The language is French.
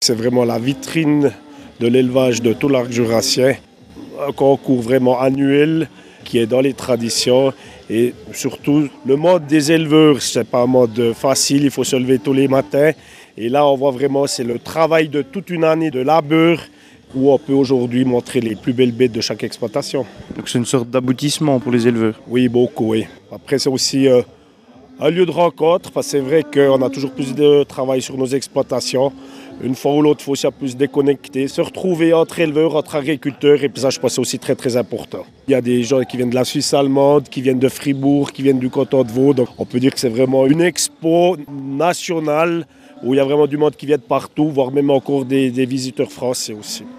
C'est vraiment la vitrine de l'élevage de tout l'arc jurassien, un concours vraiment annuel qui est dans les traditions et surtout le mode des éleveurs, c'est pas un mode facile, il faut se lever tous les matins et là on voit vraiment c'est le travail de toute une année de labeur où on peut aujourd'hui montrer les plus belles bêtes de chaque exploitation. Donc c'est une sorte d'aboutissement pour les éleveurs. Oui, beaucoup, oui. Après c'est aussi un lieu de rencontre parce que c'est vrai qu'on a toujours plus de travail sur nos exploitations. Une fois ou l'autre, il faut aussi plus déconnecter, se retrouver entre éleveurs, entre agriculteurs, et puis ça, je pense, c'est aussi très, très important. Il y a des gens qui viennent de la Suisse allemande, qui viennent de Fribourg, qui viennent du canton de Vaud, donc on peut dire que c'est vraiment une expo nationale où il y a vraiment du monde qui vient de partout, voire même encore des visiteurs français aussi.